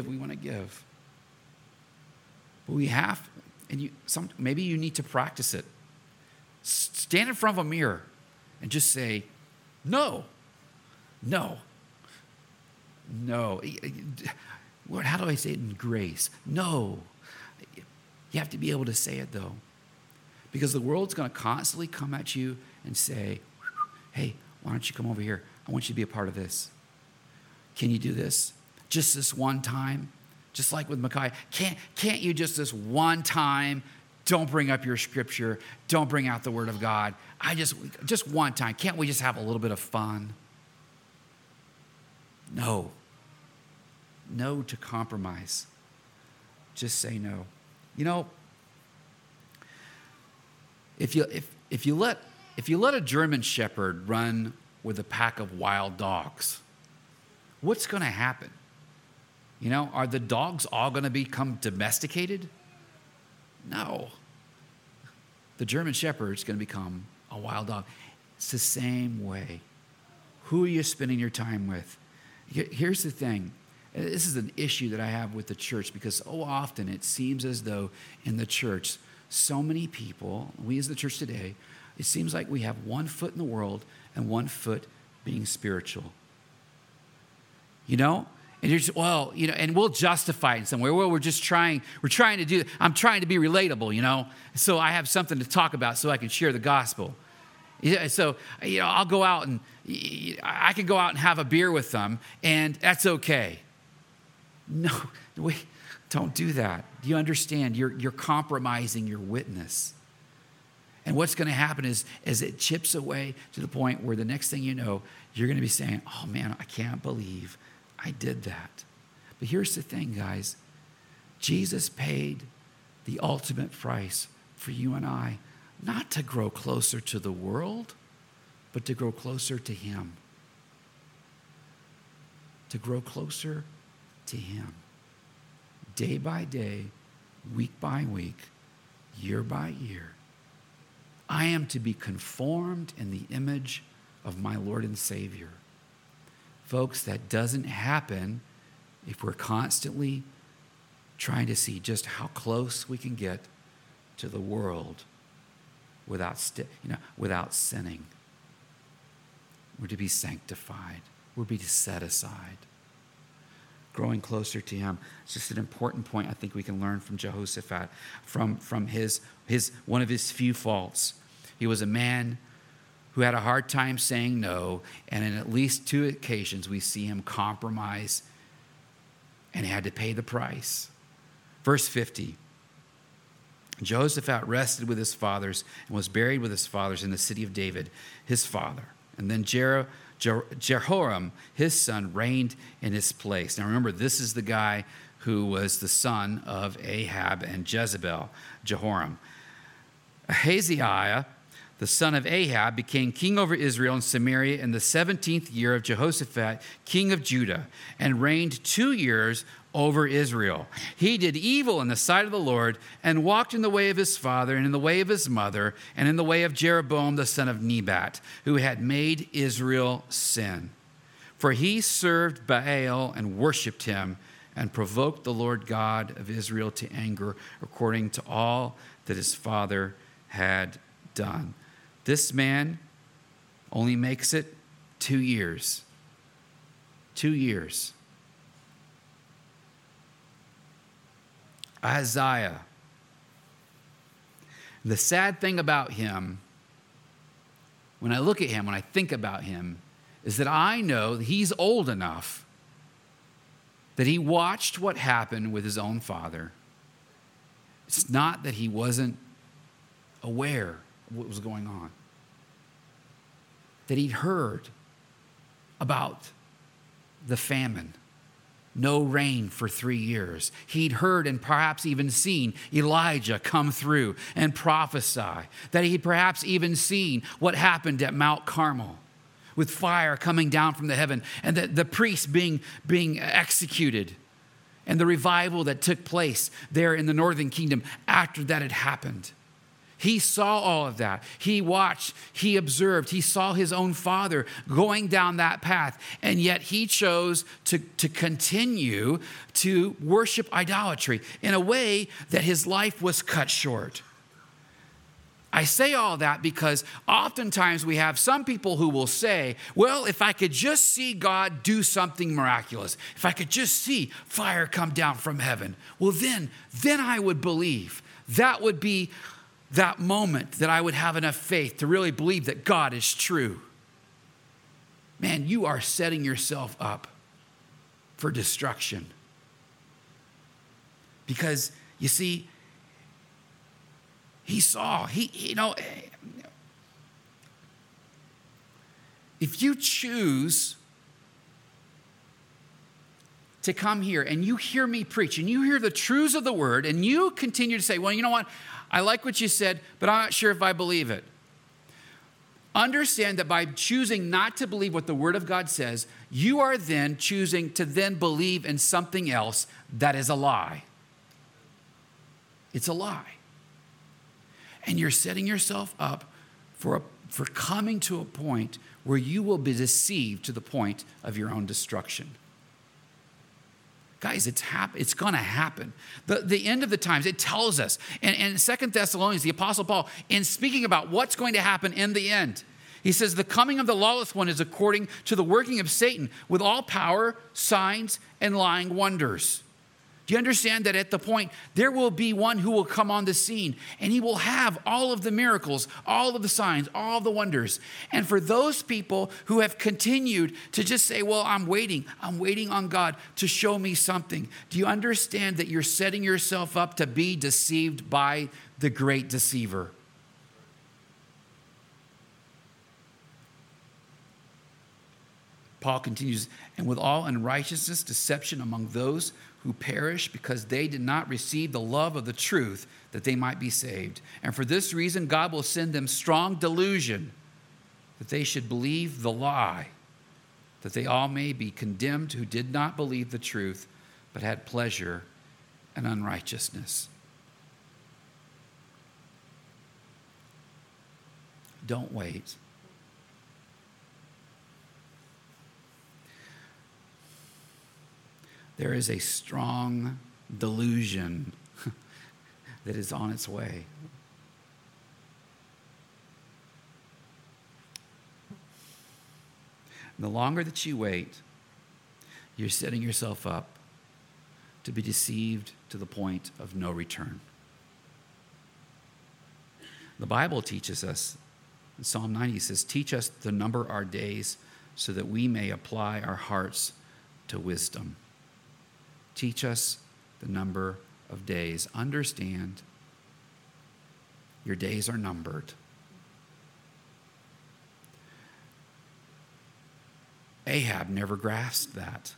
But we have, and maybe you need to practice it. Stand in front of a mirror and just say, no. Lord, how do I say it in grace? No. You have to be able to say it, though. Because the world's going to constantly come at you and say, hey, why don't you come over here? I want you to be a part of this. Can you do this? Just this one time? Just like with Micaiah. Can't you just this one time? Don't bring up your scripture. Don't bring out the word of God. Just one time. Can't we just have a little bit of fun? No. No to compromise. Just say no. You know, if you let a German shepherd run with a pack of wild dogs, what's going to happen? You know, are the dogs all going to become domesticated? No. The German shepherd is going to become a wild dog. It's the same way. Who are you spending your time with? Here's the thing. This is an issue that I have with the church because so often it seems as though in the church, so many people, we as the church today, it seems like we have one foot in the world and one foot being spiritual. You know? And you're just, and we'll justify it in some way. Well, we're trying to do, I'm trying to be relatable, you know? So I have something to talk about so I can share the gospel. So, I'll go out and I can go out and have a beer with them and that's okay. No, wait, don't do that. Do you understand? You're compromising your witness. And what's going to happen is as it chips away to the point where the next thing you know, you're going to be saying, oh man, I can't believe I did that. But here's the thing, guys. Jesus paid the ultimate price for you and I, not to grow closer to the world, but to grow closer to him. To grow closer to him. Day by day, week by week, year by year. I am to be conformed in the image of my Lord and Savior. Folks, that doesn't happen if we're constantly trying to see just how close we can get to the world without sinning. We're to be sanctified. We're to be set aside. Growing closer to him. It's just an important point I think we can learn from Jehoshaphat, from his one of his few faults. He was a man who had a hard time saying no, and in at least 2 occasions we see him compromise and had to pay the price. Verse 50, Jehoshaphat rested with his fathers and was buried with his fathers in the city of David, his father. And then Jehoram, his son, reigned in his place. Now remember, this is the guy who was the son of Ahab and Jezebel, Jehoram. Ahaziah, the son of Ahab, became king over Israel and Samaria in the 17th year of Jehoshaphat, king of Judah, and reigned 2 years over Israel. He did evil in the sight of the Lord and walked in the way of his father and in the way of his mother and in the way of Jeroboam the son of Nebat, who had made Israel sin. For he served Baal and worshipped him and provoked the Lord God of Israel to anger according to all that his father had done. This man only makes it 2 years. 2 years. Isaiah. The sad thing about him, when I look at him, when I think about him, is that I know that he's old enough that he watched what happened with his own father. It's not that he wasn't aware of what was going on, that he'd heard about the famine, no rain for 3 years. He'd heard and perhaps even seen Elijah come through and prophesy, that he'd perhaps even seen what happened at Mount Carmel with fire coming down from the heaven and the priests being executed, and the revival that took place there in the northern kingdom after that had happened. He saw all of that. He watched, he observed, he saw his own father going down that path, and yet he chose to continue to worship idolatry in a way that his life was cut short. I say all that because oftentimes we have some people who will say, well, if I could just see God do something miraculous, if I could just see fire come down from heaven, well, then I would believe. That would be that moment that I would have enough faith to really believe that God is true. Man, you are setting yourself up for destruction. Because, you see, he saw, if you choose to come here and you hear me preach and you hear the truths of the word and you continue to say, well, you know what? I like what you said, but I'm not sure if I believe it. Understand that by choosing not to believe what the word of God says, you are then choosing to then believe in something else that is a lie. It's a lie. And you're setting yourself up for coming to a point where you will be deceived to the point of your own destruction. Guys, it's going to happen. The end of the times, it tells us. And in 2 Thessalonians, the Apostle Paul, in speaking about what's going to happen in the end, he says, the coming of the lawless one is according to the working of Satan with all power, signs, and lying wonders. Do you understand that at the point, there will be one who will come on the scene and he will have all of the miracles, all of the signs, all of the wonders. And for those people who have continued to just say, well, I'm waiting on God to show me something. Do you understand that you're setting yourself up to be deceived by the great deceiver? Paul continues, and with all unrighteousness, deception among those who perish because they did not receive the love of the truth that they might be saved. And for this reason, God will send them strong delusion that they should believe the lie, that they all may be condemned who did not believe the truth, but had pleasure in unrighteousness. Don't wait. There is a strong delusion that is on its way. The longer that you wait, you're setting yourself up to be deceived to the point of no return. The Bible teaches us, in Psalm 90 it says, teach us to number our days so that we may apply our hearts to wisdom. Teach us the number of days. Understand your days are numbered. Ahab never grasped that.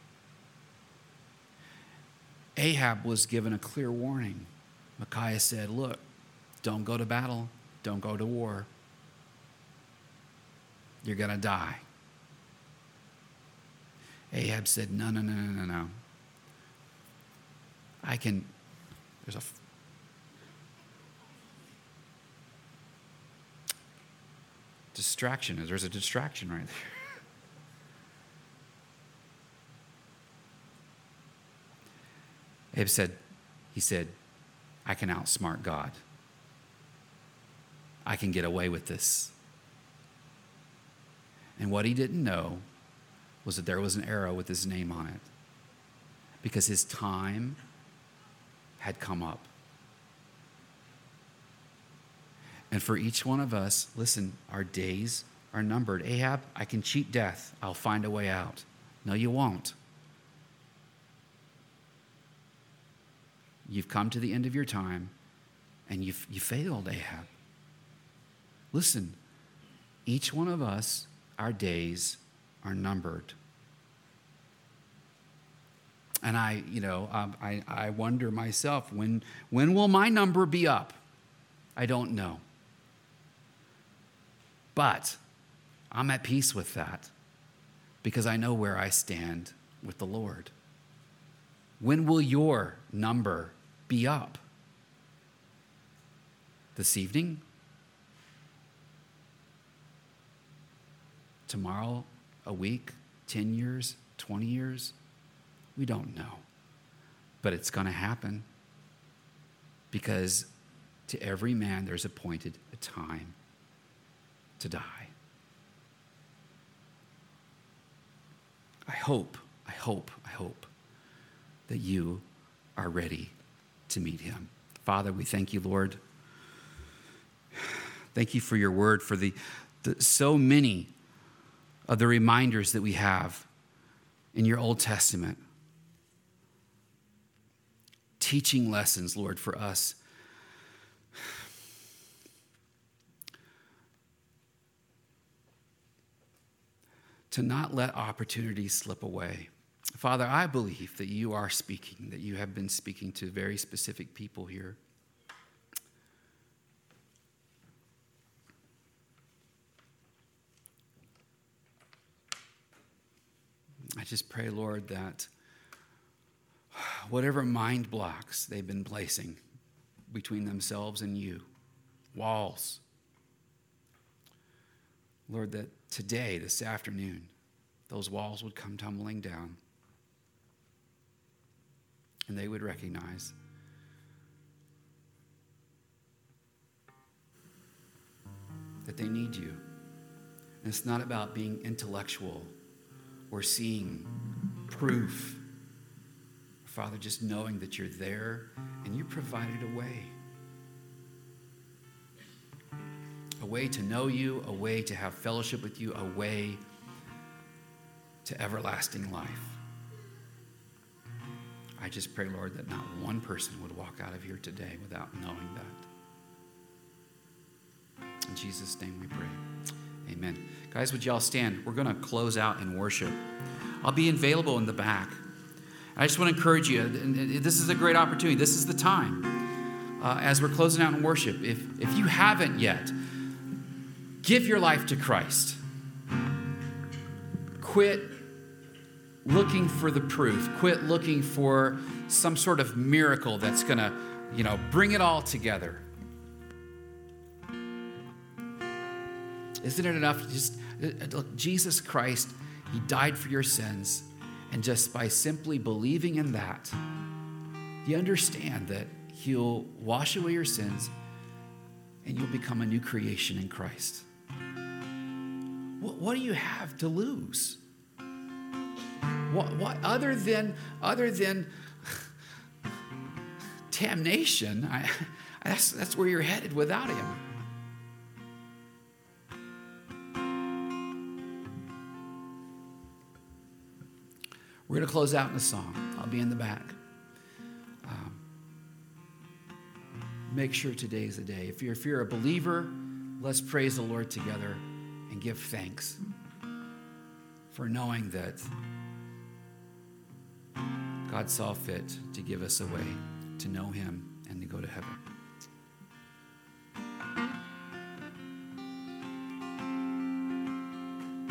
Ahab was given a clear warning. Micaiah said, look, don't go to battle. Don't go to war. You're going to die. Ahab said, no. There's a distraction. There's a distraction right there. Ahab said, I can outsmart God. I can get away with this. And what he didn't know was that there was an arrow with his name on it, because his time had come up. And for each one of us, listen, our days are numbered. Ahab, I can cheat death. I'll find a way out. No, you won't. You've come to the end of your time, and you failed, Ahab. Listen, each one of us, our days are numbered. And I wonder myself, when will my number be up? I don't know. But I'm at peace with that, because I know where I stand with the Lord. When will your number be up? This evening? Tomorrow? A week? 10 years? 20 years? We don't know. But it's going to happen, because to every man there's appointed a time to die. I hope that you are ready to meet him. Father, we thank you, Lord. Thank you for your word, for the so many of the reminders that we have in your Old Testament. Teaching lessons, Lord, for us. To not let opportunities slip away. Father, I believe that you are speaking, that you have been speaking to very specific people here. I just pray, Lord, that whatever mind blocks they've been placing between themselves and you, walls, Lord, that today, this afternoon, those walls would come tumbling down, and they would recognize that they need you. And it's not about being intellectual or seeing proof. Father, just knowing that you're there and you provided a way to know you, a way to have fellowship with you, a way to everlasting life. I just pray, Lord, that not one person would walk out of here today without knowing that. In Jesus' name we pray. Amen. Guys, would you all stand? We're going to close out in worship. I'll be available in the back. I just want to encourage you, this is a great opportunity. This is the time as we're closing out in worship. If you haven't yet, give your life to Christ. Quit looking for the proof. Quit looking for some sort of miracle that's going to, bring it all together. Isn't it enough to just look, Jesus Christ, he died for your sins, and just by simply believing in that, you understand that he'll wash away your sins and you'll become a new creation in Christ. What do you have to lose? What other than damnation? That's where you're headed without him. We're going to close out in a song. I'll be in the back. Make sure today is the day. If you're a believer, let's praise the Lord together and give thanks for knowing that God saw fit to give us a way to know him and to go to heaven.